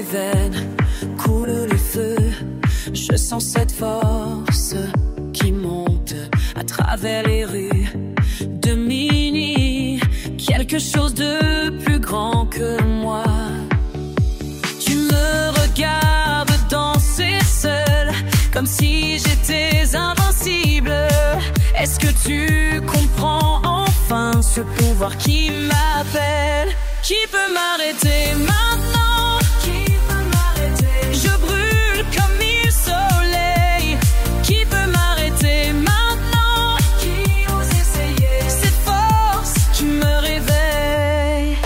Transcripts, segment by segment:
veines coulent le feu. Je sens cette force qui monte à travers les rues de minuit. Quelque chose de plus grand que moi. Tu me regardes danser seul, comme si j'étais invincible. Est-ce que tu comprends enfin ce pouvoir qui m'appelle? Qui peut m'arrêter maintenant? Qui peut m'arrêter? Je brûle comme mille soleils. Qui peut m'arrêter maintenant? Qui ose essayer? Cette force qui me réveille.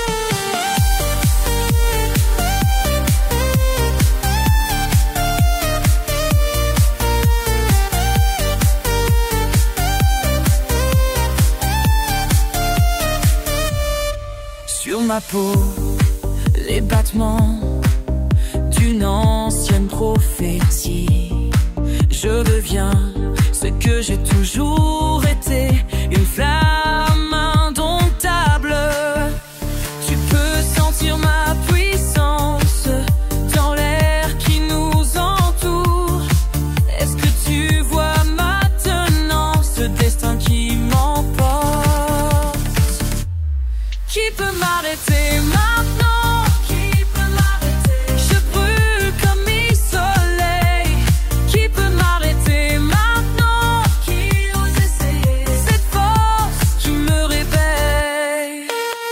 Sur ma peau, les battements d'une ancienne prophétie. Je deviens ce que j'ai toujours été, une flamme indomptable. Tu peux sentir ma puissance dans l'air qui nous entoure. Est-ce que tu vois maintenant ce destin qui m'emporte? Qui peut m'arrêter maintenant? Qui peut m'arrêter? Je brûle comme mille soleils. Qui peut m'arrêter maintenant? Qui ose essayer? Cette force qui me réveille.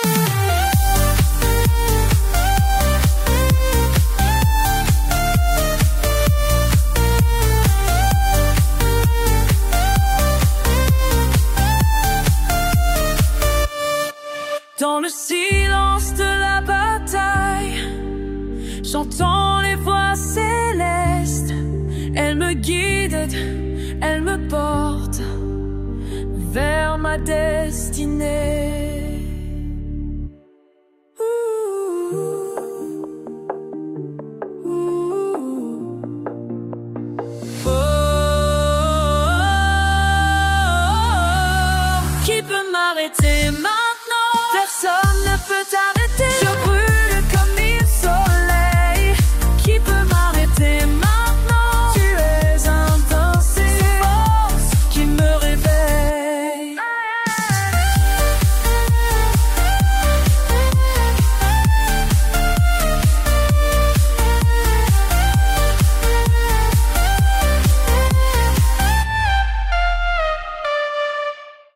Dans le silence de la bataille, j'entends les voix célestes. Elles me guident, elles me portent vers ma destinée.